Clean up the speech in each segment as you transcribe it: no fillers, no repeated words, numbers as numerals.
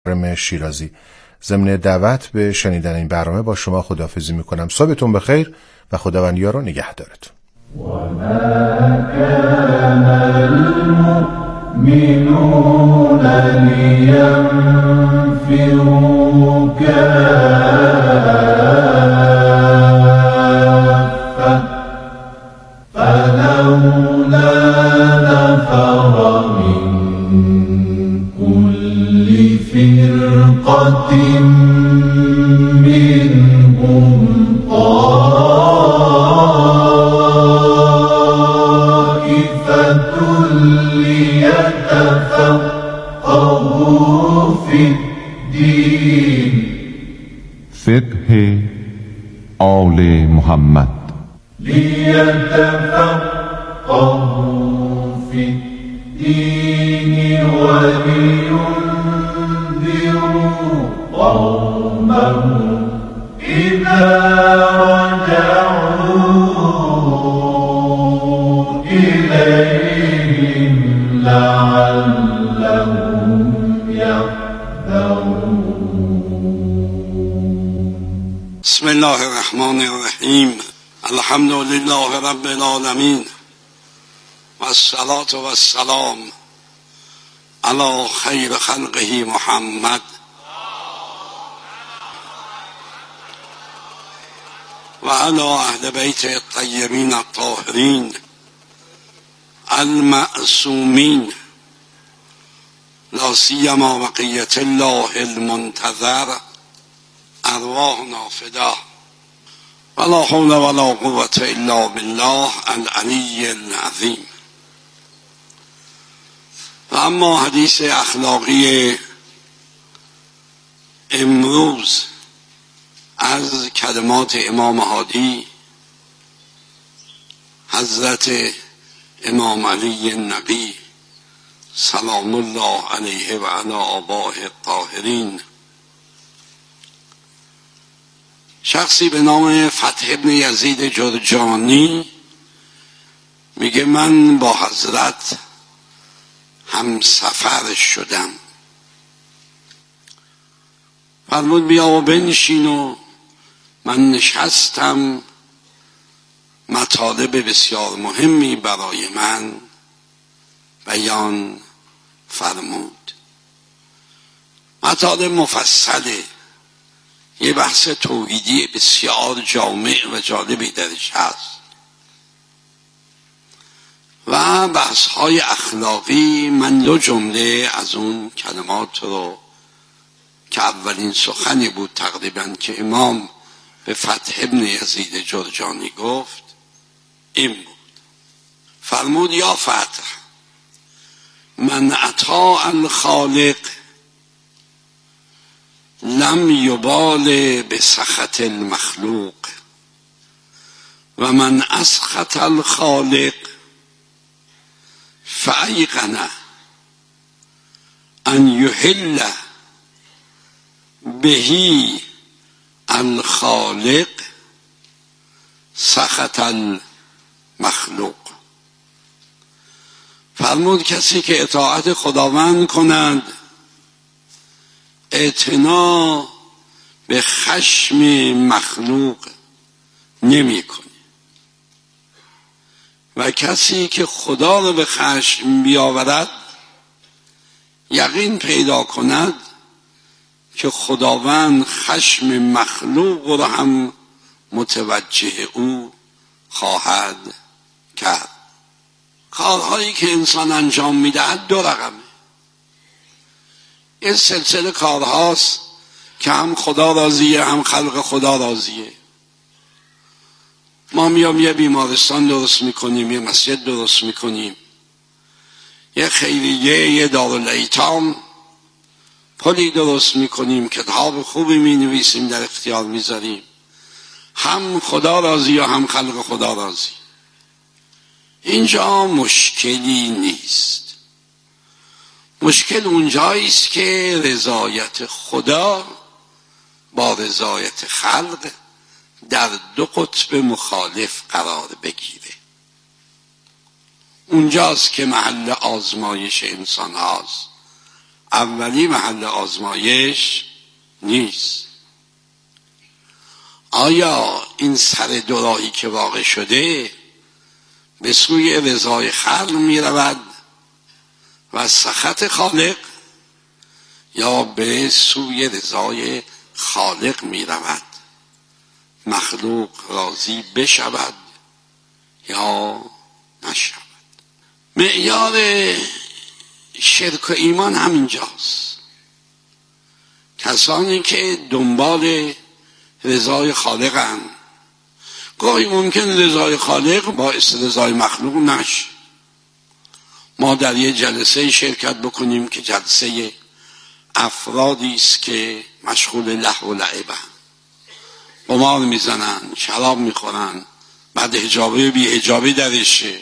شیرازی. ضمن دعوت به شنیدن این برنامه با شما خداحافظی میکنم. صبحتون بخیر و خداوند یار و نگهدارتون. وما كان المؤمنون لينفروا كافة فلولا نفر من كل فرقة منهم طائفة ليتفقهوا في الدين. فقه آل محمد. ليتفقهوا في الدين ولينذروا قومهم إذا رجعوا إليهم لعلهم يحذرون. بسم الله الرحمن الرحیم. الحمد لله رب العالمین و الصلاة و السلام علی خیر خلقه محمد و علی اهل بیت الطیبین الطاهرین المعصومین، لا سیما بقیة الله المنتظر، ارواحنا فدا، ولا حول ولا قوة الا بالله العلی العظیم. و اما حدیث اخلاقی امروز از کلمات امام هادی حضرت امام علی نقی سلام الله علیه و علی آبائه الطاهرین. شخصی به نام فتح ابن یزید جرجانی میگه من با حضرت هم سفر شدم. فرمود بیا و بنشین و من نشستم. مطالب بسیار مهمی برای من بیان فرمود. مطالب مفصله، یه بحث توحیدی بسیار جامع و جالبی درش هست و بحث های اخلاقی. من دو جمله از اون کلمات رو که اولین سخنی بود تقریبا که امام به فتح ابن یزید جرجانی گفت این بود. فرمود یا فتح من اطاع الخالق لم یبال بسخط المخلوق و من اسخط الخالق فایقن ان یحل بهی الخالق سخط المخلوق. فرمود کسی که اطاعت خداوند کند اعتنا به خشم مخلوق نمی کنه و کسی که خدا رو به خشم بیاورد یقین پیدا کند که خداوند خشم مخلوق رو هم متوجه او خواهد کرد. کارهایی که انسان انجام میدهد دو رقمه. این سلسله کارهاست که هم خدا راضیه هم خلق خدا راضیه. ما میام یه بیمارستان درست میکنیم، یه مسجد درست میکنیم، یه خیریه، یه دارالایتام، پلی درست میکنیم، کتاب خوبی مینویسیم در اختیار میذاریم. هم خدا راضی و هم خلق خدا راضی. اینجا مشکلی نیست. مشکل اونجاییست که رضایت خدا با رضایت خلق در دو قطب مخالف قرار بگیره. اونجاست که محل آزمایش انسان هاست. اولی محل آزمایش نیست. آیا این سر دوراهی که واقع شده به سوی رضای خلق می رود و سخط خالق، یا به سوی رضای خالق می رود، مخلوق راضی بشود یا نشود؟ معیار شرک و ایمان همینجاست. کسانی که دنبال رضای خالقن، گاهی ممکن رضای خالق باعث رضای مخلوق نشه. ما در یه جلسه شرکت بکنیم که جلسه افرادی است که مشغول لهو و لعبن، قمار میزنن، شراب میخورن، بعد حجابه بی حجابه درشه،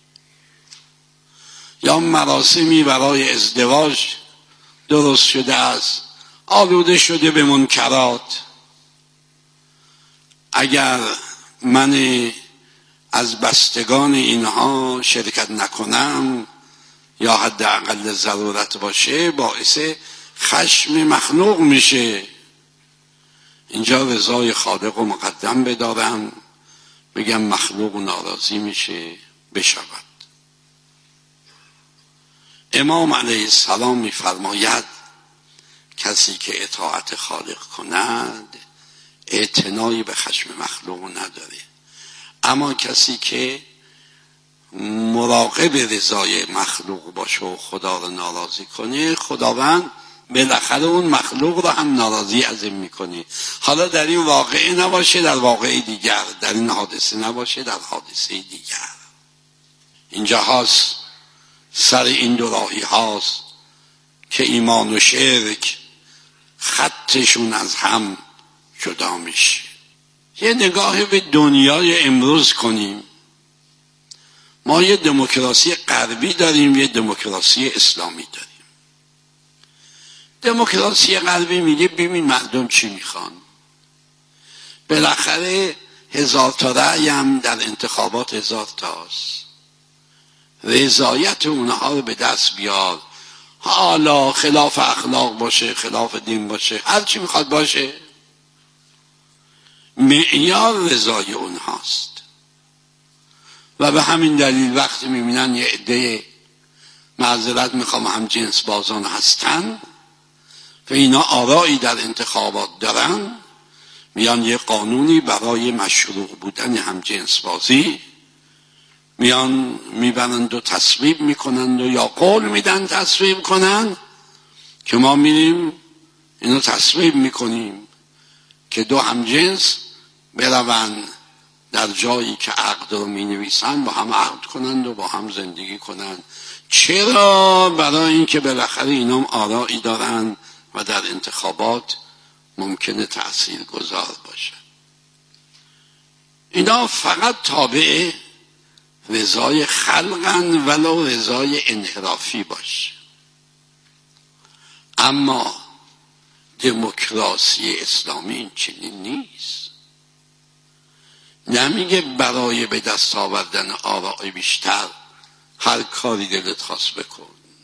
یا مراسمی برای ازدواج درست شده است آلوده شده به منکرات. اگر من از بستگان اینها شرکت نکنم یا حداقل ضرورت باشه، باعث خشم مخلوق میشه. اینجا رضای خالق رو مقدم بدارم، بگم مخلوق ناراضی میشه بشود. امام علیه السلام میفرماید کسی که اطاعت خالق کند اعتنایی به خشم مخلوق نداره، اما کسی که مراقب رضای مخلوق باشه و خدا رو ناراضی کنه، خداوند بالاخره اون مخلوق رو هم ناراضی از این میکنه. حالا در این واقعه نباشه در واقعه دیگر، در این حادثه نباشه در حادثه دیگر. اینجا هاست سر این دو راهی هاست که ایمان و شرک خطشون از هم جدا میشه. یه نگاه به دنیای امروز کنیم. ما یه دموکراسی غربی داریم، یه دموکراسی اسلامی داریم. دموکراسی غربی میگه ببین مردم چی میخوان، بالاخره 1000 تا رأی هم در انتخابات 1000 تاست، رضایت اونها رو به دست بیار، حالا خلاف اخلاق باشه، خلاف دین باشه، هر چی میخواد باشه، معیار رضای اونهاست. و به همین دلیل وقتی میبینن یه عده معذرت میخوام هم جنس بازان هستن و اینا آرایی در انتخابات دارن، میان یه قانونی برای مشروع بودن هم جنس بازی میان میبرند و تصویب میکنند و یا قول میدن تصویب کنند که ما میریم اینو تصویب میکنیم که دو همجنس بروند در جایی که عقد رو مینویسن با هم عقد کنند و با هم زندگی کنند. چرا؟ برای اینکه بالاخره اینا آرایی دارن و در انتخابات ممکنه تأثیر گذار باشه. اینا فقط تابع رضای خلقن ولو رضای انحرافی باشه. اما دموکراسی اسلامی این چنین نیست. نمیگه برای به دست آوردن آراء بیشتر هر کاری دلت خواست بکن،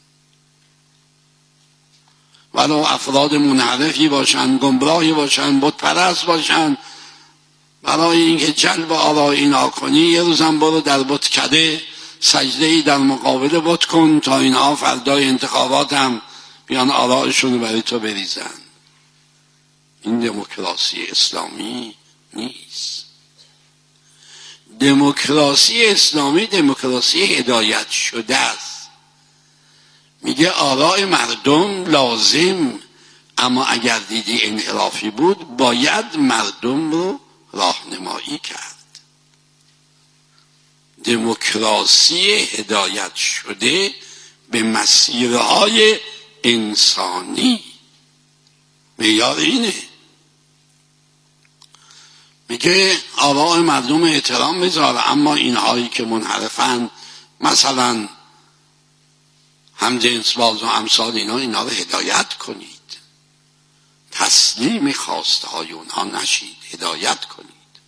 ولو افراد منحرفی باشن، گمراهی باشن، بت پرست باشن، برای اینکه جلب آراء اینا کنی یه روزم برو در بتکده سجده‌ای در مقابل بت کن تا اینها فردای انتخابات هم بیان آراءشون رو برای تو بریزن. این دموکراسی اسلامی نیست. دموکراسی اسلامی دموکراسی هدایت شده است. میگه آراء مردم لازم، اما اگر دیدی انحرافی بود باید مردم رو راهنمایی کرد. دموکراسی هدایت شده به مسیرهای انسانی معیار اینه. میگه آراء مردم احترام بذاره، اما اینهایی که منحرفن، مثلا هم جنس باز و امثال اینا رو هدایت کنید، تسلیم خواسته های اونها نشید، هدایت کنید.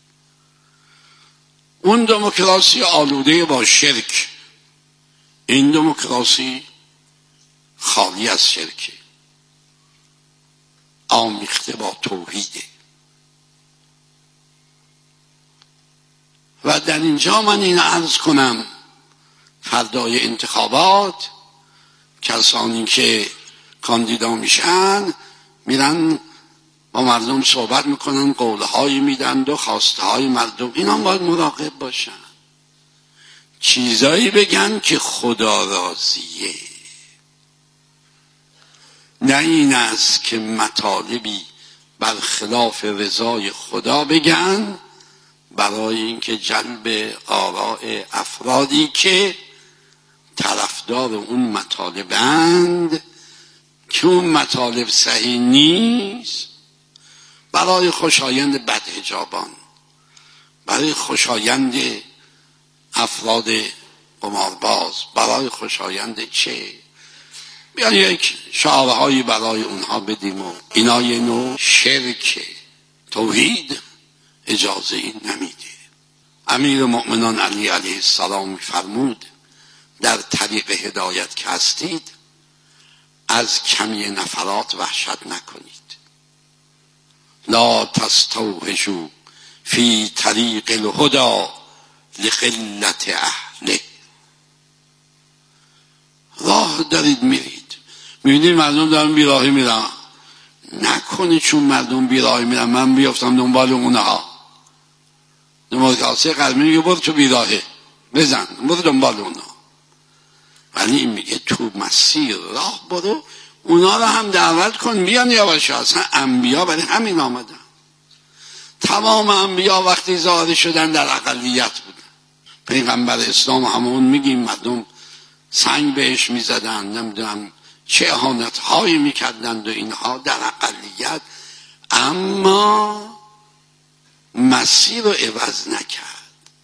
اون دموکراسی آلوده با شرک، این دموکراسی خالی از شرکه. آمیخته با توحیده. و در اینجا من این عرض کنم فردای انتخابات کسانی که کاندیدا میشن میرن با مردم صحبت میکنن، قولهایی میدن و خواسته های مردم، اینا باید مراقب باشن، چیزایی بگن که خدا راضیه، نه این است که مطالبی برخلاف رضای خدا بگن برای اینکه جلب آراء افرادی که طرفدار اون مطالبند که اون مطالب صحیح نیست، برای خوشایند بدحجابان، برای خوشایند افراد قمارباز، برای خوشایند چه؟ بیان یک شعارهایی برای اونها بدیم و اینا یه نوع شرک. توحید اجازه این نمیده. امیر مؤمنان علی علیه السلام فرمود در طریق هدایت که هستید از کمی نفرات وحشت نکنید. لا تستوحشوا فی طریق الهدی لقلت اهله. راه دارید میرید، میبینید مردم دارن بیراهی میرن، نکنید چون مردم بیراهی میرن من بیافتم دنبال اونها. دنبال کاسه قلبی میگه برو تو بیراهه بزن، برو دنبال اونها. ولی این میگه تو مسیر راه برو، اونا رو هم دعوت کن بیان یواش. اصلا انبیا برای همین آمدن. تمام انبیا وقتی ظاهر شدن در اقلیت بودن. پیغمبر اسلام همون میگیم مردم سنگ بهش میزدن، نمیدونم چه اهانت هایی میکردند و اینها، در اقلیت، اما مسیر رو عوض نکرد.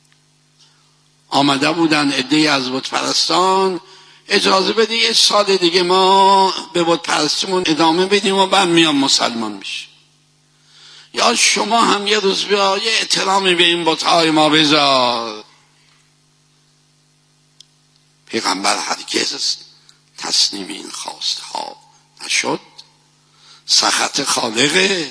آمده بودن عده‌ای از بت پرستان اجازه بدی یه سال دیگه ما به بت پرستیمون ادامه بدیم و بعد میام مسلمان میشیم، یا شما هم یه روز بیا یه احترامی به این بت‌های ما بذار. پیغمبر هرگز تسلیم این خواسته ها نشد. سخط خالقه،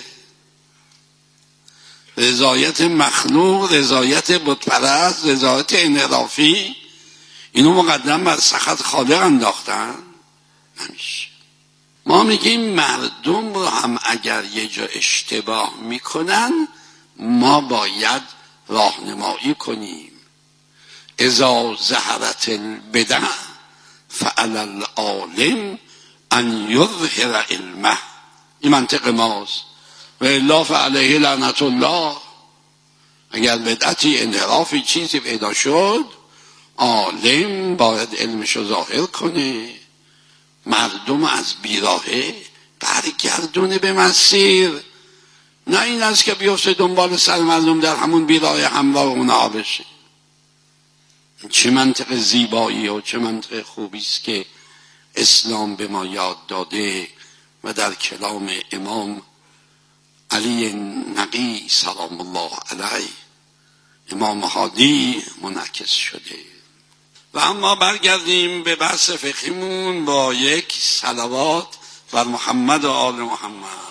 رضایت مخلوق، رضایت بتپرست، رضایت انحرافی، اینو مقدم بر سخط خالق انداختن. نمیشه. ما میگیم مردم رو هم اگر یه جا اشتباه میکنن ما باید راهنمایی کنیم. اذا ظهرت البدع فعلی العالم ان یظهر علمه. این منطق ماست. و الا فعلیه لعنت الله. اگر بدعتی، انحرافی، چیزی پیدا شد، عالم باید علمشو ظاهر کنه، مردم از بیراهه برگردونه به مسیر. نه این است که بیفته دنبال سر مردم در همون بیراهه همراه اونها بشه. چه منطق زیبایی و چه منطق خوبی است که اسلام به ما یاد داده و در کلام امام علی نقی سلام الله علیه، امام هادی، منعکس شده. و اما برگردیم به بحث فقهیمون با یک صلوات بر محمد و آل محمد.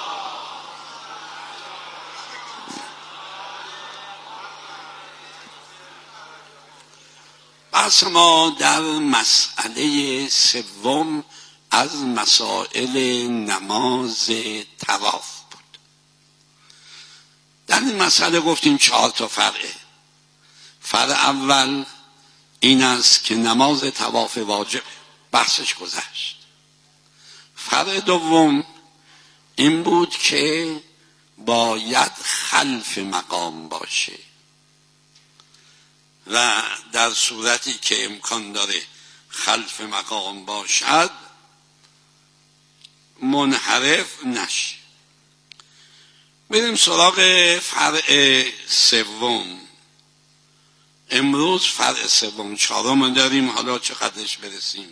بحث ما در مسئله سوم از مسائل نماز طواف بود. در این مسئله گفتیم 4 تا فرعه. فرع اول این است که نماز طواف واجب، بحثش گذشت. فرع دوم این بود که باید خلف مقام باشه و در صورتی که امکان داره خلف مقام باشد منحرف نشه. بریم سراغ فرع سوم. امروز فرع سوم 4 داریم، حالا چقدرش برسیم.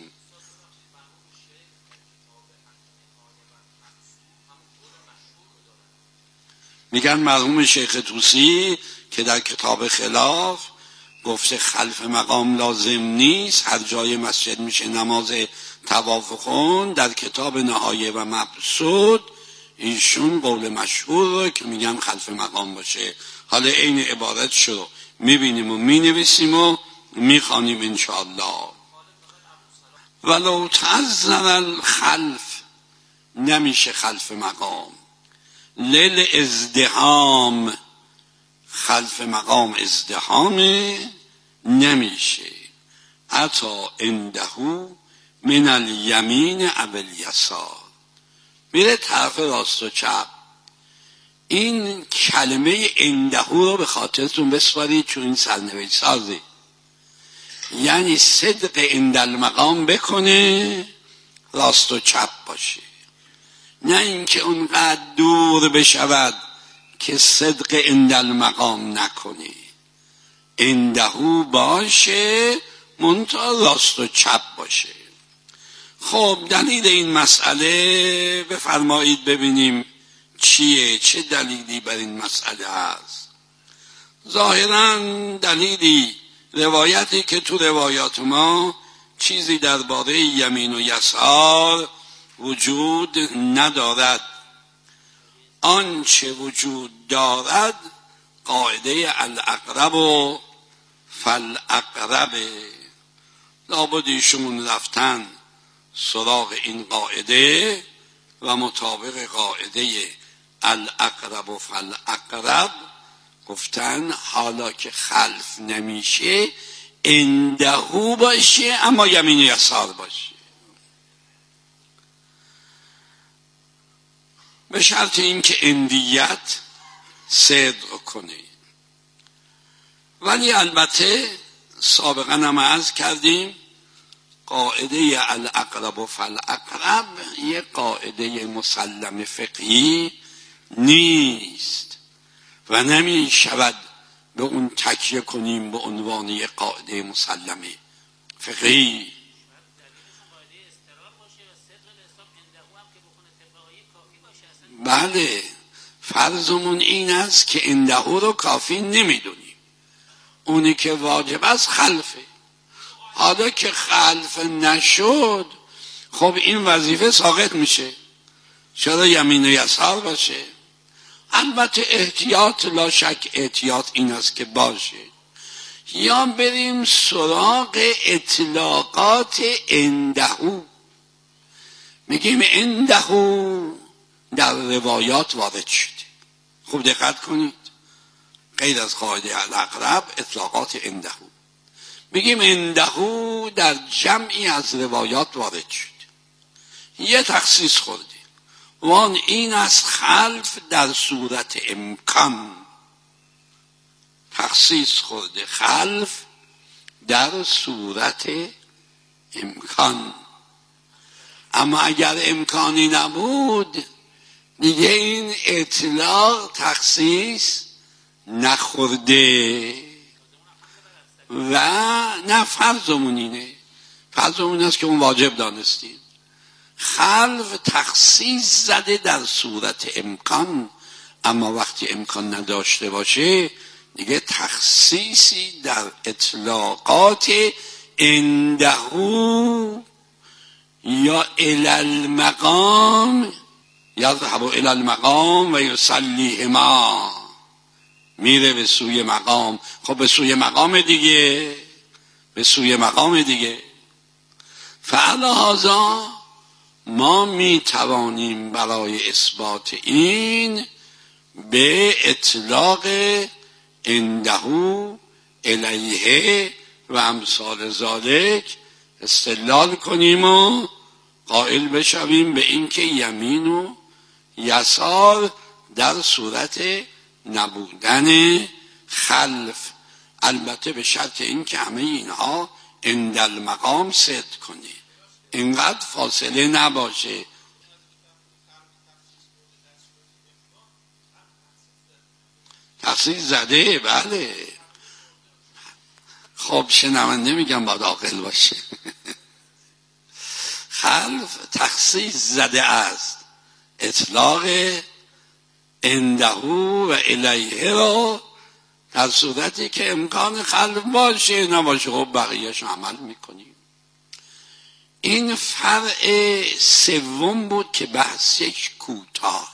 میگن مرحوم شیخ طوسی که در کتاب خلاف گفته خلف مقام لازم نیست، هر جای مسجد میشه نماز طواف خون. در کتاب نهایه و مبسوط ایشون قول مشهور رو که میگن خلف مقام باشه. حالا این عبارتش رو میبینیم و مینویسیم و میخوانیم انشاءالله. ولو تعذر الخلف، نمیشه خلف مقام. لیل ازدحام، خلف مقام ازدحامه، نمیشه. حتی اندهو من الیمین او الیسار، میره طرف راست و چپ. این کلمه اندهو رو به خاطرتون بسپارید چون این سرنوشت سازه، یعنی صدق اندالمقام بکنه، راست و چپ باشه، نه اینکه اونقدر دور بشود که صدق اندالمقام نکنه. اندهو باشه منتها راست و چپ باشه. خب دلیل این مسئله بفرمایید ببینیم چیه، چه دلیلی بر این مسئله هست. ظاهرا دلیلی، روایتی که تو روایات ما چیزی درباره یمین و یسار وجود ندارد. آنچه وجود دارد قاعده الاقرب و فالاقرب. لابد ایشون رفتن سراغ این قاعده و مطابق قاعده الاقرب و فالاقرب گفتن حالا که خلف نمیشه اندهو باشه اما یمین یسار باشه، به شرط اینکه اندیت صدق کنه. ولی البته سابقا هم عرض کردیم قاعده الاقرب و فالاقرب یک قاعده مسلم فقهی نیست و نمی شود به اون تکیه کنیم به عنوان یک قاعده مسلم فقهی. بله، فرضمون این است که اندهو رو کافی نمیدونیم، اونی که واجب است خلفه. حالا که خلف نشد خب این وظیفه ساقط میشه، چرا یمین و یسار باشه. البته احتیاط، لا شک احتیاط این است که باشه. یا بریم سراغ اطلاقات اندهو، میگیم اندهو در روایات وارد شده. خوب دقت کنید، غیر از قاعده الاقرب اطلاقات اندهو، میگیم اندهو در جمعی از روایات وارد شد، یه تخصیص خورده، وان این از خلف در صورت امکان. تخصیص خورده خلف در صورت امکان، اما اگر امکانی نبود دیگه این اطلاق تخصیص نخورده. و نه فرضمون اینه، فرضمون است که اون واجب دانستید. خلف تخصیص زده در صورت امکان، اما وقتی امکان نداشته باشه دیگه تخصیصی در اطلاقات اندهو یا الالمقام یذهب الی المقام و یصلیهما، میره به سوی مقام. خب به سوی مقام دیگه، به سوی مقام دیگه. فعلی هذا ما میتوانیم برای اثبات این به اطلاق اندهو الیه و امثال ذالک استدلال کنیم و قائل بشویم به اینکه یمین و یسار در صورت نبودن خلف، البته به شرط اینکه همه اینها اندالمقام صدق کنه، اینقدر فاصله نباشه. تخصیص زده، بله. خب شنونده میگم باید عاقل باشه. خلف تخصیص زده است، اطلاق اندهو و الیه را در صورتی که امکان خلف باشه، نباشه خب بقیهش عمل میکنیم. این فرع سوم بود که بحثش کوتاهه.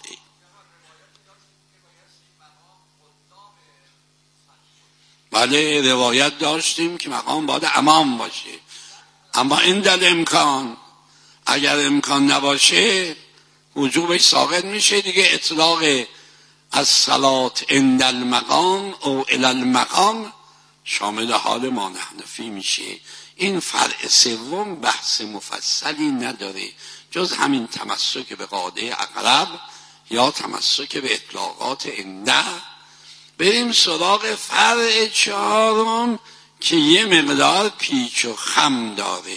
بله روایت داشتیم که مقام باید امام باشه، اما این دل امکان اگر امکان نباشه وجوبش ساقط میشه دیگه. اطلاق از صلات عند المقام او الی المقام شامل حال ما نحن فی میشه. این فرع سوم بحث مفصلی نداره جز همین تمسک به قاعده اقرب یا تمسک به اطلاقات عنده. بریم سراغ فرع چهارم که یه مقدار پیچ و خم داره.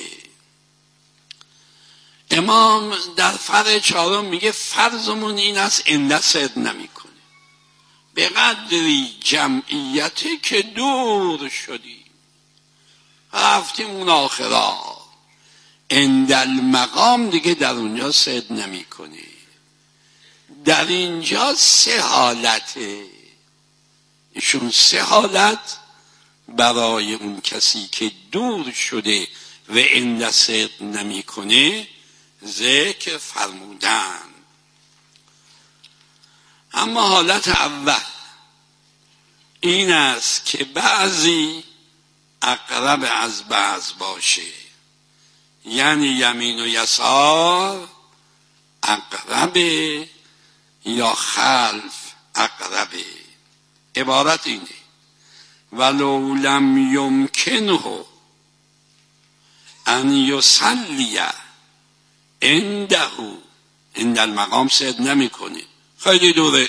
امام در فرع چهارم میگه فرضمون این است عنده صدق نمیکنه به قدری جمعیتی که دور شدیم رفتیم اون آخرا، عند المقام دیگه در اونجا صدق نمیکنه. در اینجا سه حالته، ایشون سه حالت برای اون کسی که دور شده و عند صدق نمیکنه ذکر فرمودن. اما حالت اول این است که بعضی اقرب از بعض باشه، یعنی یمین و یسار اقربه یا خلف اقربه. عبارت اینه ولو لم یمکنه ان یصلی عنده عند المقام صدق نمیکنه، خیلی دوره،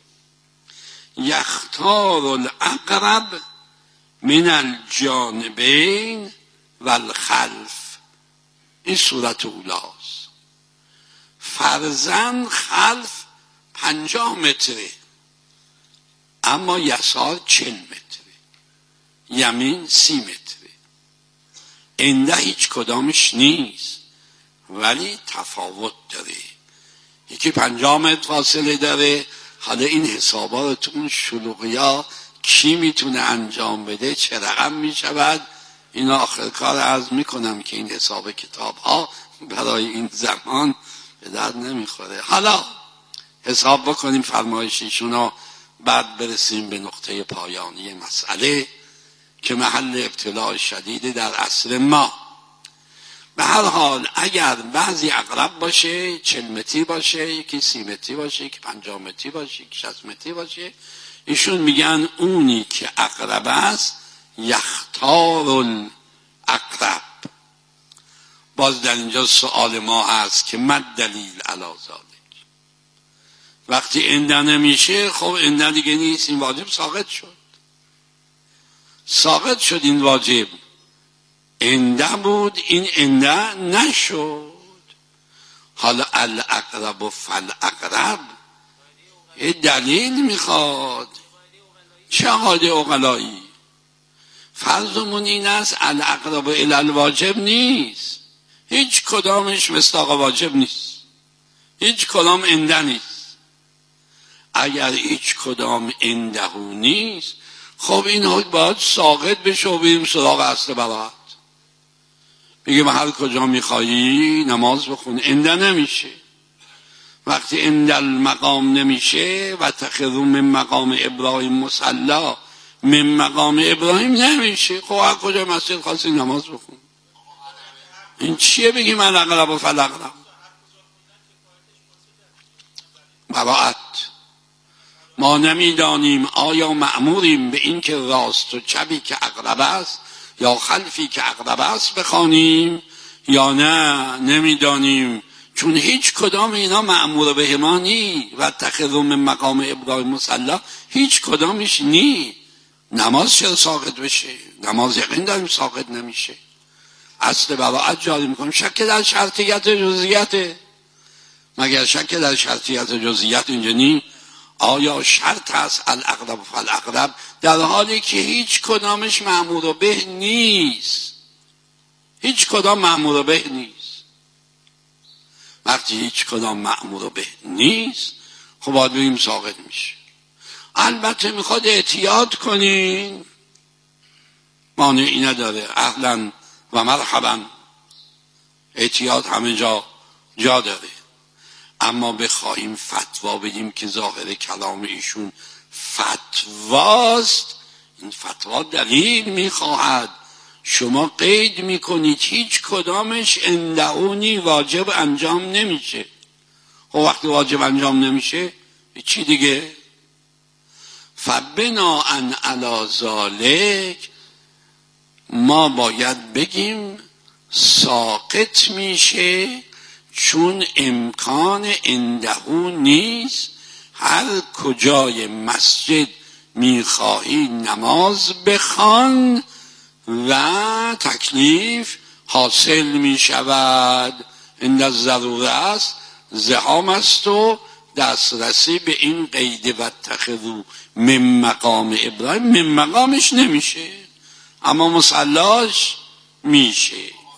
یختار الاقرب من الجانبین والخلف. این صورت اولاست. فرزن خلف 50 متره اما یسار 40 متره، یمین 30 متره. عنده هیچ کدامش نیست ولی تفاوت داره، یکی 50 متر فاصله داره. حالا این حسابا رو تو اون شلوغیا کی میتونه انجام بده، چه رقم میشود، اینا آخر کار عرض میکنم که این حساب کتاب ها برای این زمان به درد نمیخوره. حالا حساب بکنیم فرمایششون رو، بعد برسیم به نقطه پایانی مسئله که محل ابتلاء شدید در عصر ما. به هر حال اگر بعضی اقرب باشه 40 متری باشه، یکی 30 متری باشه، یکی 50 متری باشه، یکی 60 متری باشه، ایشون میگن اونی که اقرب است یختار الاقرب. باز در اینجا سوال ما هست که مد دلیل علی ذلک؟ وقتی عنده نمیشه خب عنده دیگه نیست، این واجب ساقط شد. ساقط شد این واجب، عنده بود این عنده نشد. حالا الاقرب فالاقرب یه دلیل میخواد. چه قاعده عقلایی؟ فرضمون این است الاقرب الی الواجب نیست، هیچ کدامش مصداق واجب نیست، هیچ کدام عنده نیست. اگر هیچ کدام عنده نیست خب این حکم باید ساقط بشه و بریم سراغ اصل براءت، بگیم هر کجا میخوایی نماز بخون. عنده نمیشه. وقتی عند المقام نمیشه و تخذوا من مقام ابراهیم مصلا، من مقام ابراهیم نمیشه، خب هر کجا مسجد خواستی نماز بخون. این چیه بگیم الاقرب و فالاقرب؟ براءت. ما نمیدانیم آیا مأموریم به این که راست و چپی که اقرب است یا خلفی که اقرب است بخوانیم یا نه، نمیدانیم، چون هیچ کدام اینا مأمور به ما نی و تخذوا من مقام ابراهیم مصلا هیچ کدامش نی. نماز چرا ساقط بشه؟ نماز یقین داریم ساقط نمیشه. اصل براءت جاری میکنیم. شک در شرطیت جزئیته، مگر شک در شرطیت جزئیت اینجا نی؟ آیا شرط هست الاقرب فالاقرب در حالی که هیچ کدامش مأمور به نیست؟ هیچ کدام مأمور به نیست. وقتی هیچ کدام مأمور به نیست خب باید بگیم ساقط میشه. البته میخواد احتیاط کنین، مانعی نداره، اهلا و مرحبا، احتیاط همه جا داره. اما بخواهیم فتوا بدیم که ظاهر کلام ایشون فتواست، این فتوا دلیل میخواهد. شما قید میکنید هیچ کدامش اندعونی واجب انجام نمیشه. خب وقتی واجب انجام نمیشه چی دیگه؟ فبناء علی ذالک ما باید بگیم ساقط میشه، چون امکان اندهو نیست. هر کجای مسجد میخواهی نماز بخوان و تکلیف حاصل میشود. عند الضروره است، زحام است و دسترسی به این قید و تخذو من مقام ابراهیم من مقامش نمیشه، اما مصلاش میشه.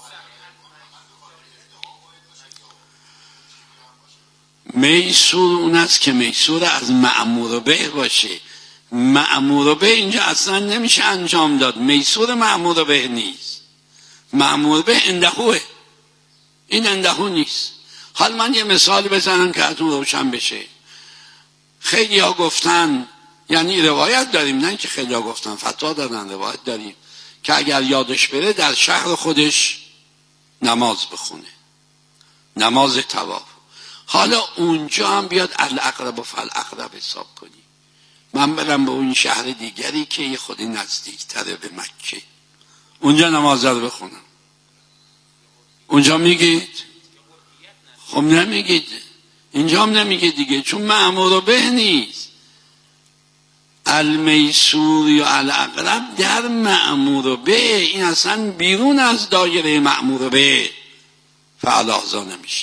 میسور اون است که میسور از مأمور به باشه. مأمور به اینجا اصلا نمیشه انجام داد، میسور مأمور به نیست. مأمور به اندهوه، این اندهو نیست. حال من یه مثال بزنم که اتون روشن بشه. خیلی ها گفتن، یعنی روایت داریم، نه که خیلی ها گفتن، فتوا دادن، روایت داریم که اگر یادش بره در شهر خودش نماز بخونه، نماز طواف. حالا اونجا هم بیاد الاقرب فالاقرب حساب کنی، من برم به اون شهر دیگری که یه خودی نزدیکتره به مکه، اونجا نماز رو بخونم. اونجا میگید؟ خب نمیگید، اینجا هم نمیگید دیگه، چون مأمور به نیست. المیسور یا الاقرب در مأمور به، این اصلا بیرون از دایره مأمور به فعلاحظا نمیشه.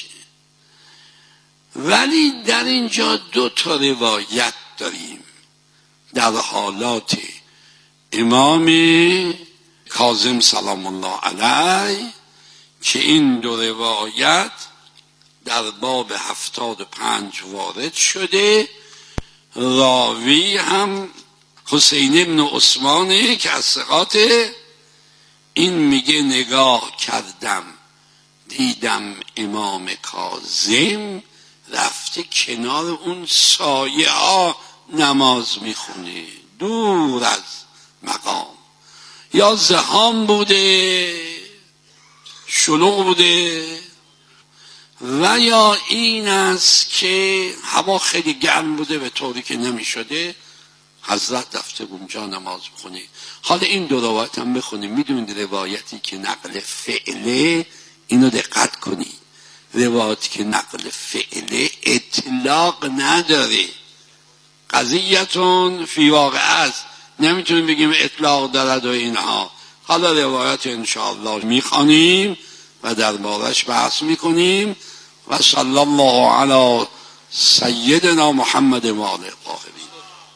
ولی در اینجا دو تا روایت داریم در حالات امام کاظم سلام الله علیه که این دو روایت در باب 75 وارد شده. راوی هم حسین ابن عثمانه که از ثقات، این میگه نگاه کردم دیدم امام کاظم رفته کنار اون سایه ها نماز میخونه، دور از مقام، یا زحام بوده، شلوغ بوده، و یا این است که هوا خیلی گرم بوده به طوری که نمی شده حضرت رفته اونجا نماز بخونه. حالا این دو روایت هم بخونیم، میدونید روایتی که نقل فعله، اینو دقت کنید، روایتی که نقل فعله اطلاق نداره، قضیتون فی واقع است، نمیتونیم بگیم اطلاق دارد و اینها. حالا روایت انشاءالله میخوانیم و دربارش بحث میکنیم. و صلی الله علی سیدنا محمد و آله الطاهرین.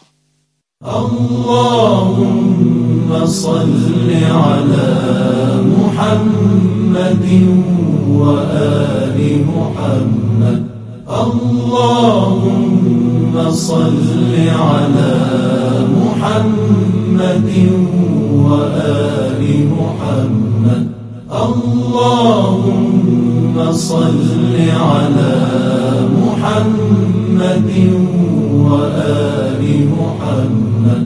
اللهم صل على محمد وآل محمد. اللهم صل على محمد وآل محمد. اللهم صل على محمد وآل محمد.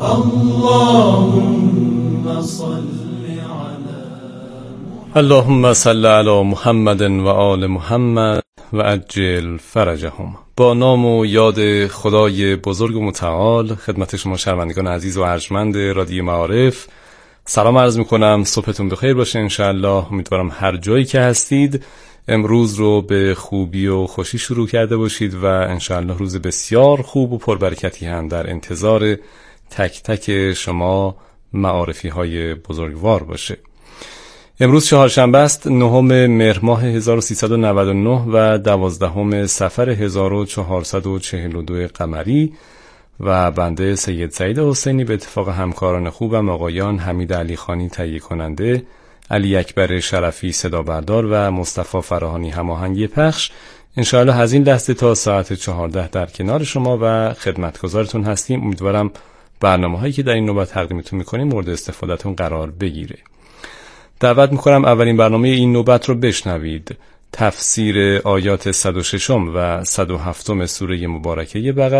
اللهم صل على اللهم صل على محمد و آل محمد و عجل فرجهم. با نام و یاد خدای بزرگ و متعال خدمت شما شنوندگان عزیز و ارجمند رادیو معارف سلام عرض میکنم. صبحتون بخیر باشه انشاءالله. امیدوارم هر جایی که هستید امروز رو به خوبی و خوشی شروع کرده باشید و انشاءالله روز بسیار خوب و پربرکتی هم در انتظار تک تک شما معارفی های بزرگوار باشه. امروز چهارشنبه است، 9 مهر ماه 1399 و 12 صفر 1442 قمری و بنده سید سعید حسینی به اتفاق همکاران خوبم آقایان حمید علی خانی تهیه کننده، علی اکبر شرفی صدا بردار و مصطفی فراهانی هماهنگی پخش، انشاءالله از این لحظه تا ساعت 14 در کنار شما و خدمتگزارتون هستیم. امیدوارم برنامه‌هایی که در این نوبت تقدیمتون می‌کنیم مورد استفادهتون قرار بگیره. دعوت میکنم اولین برنامه این نوبت رو بشنوید. تفسیر آیات 106 و 107 سوره مبارکه بقره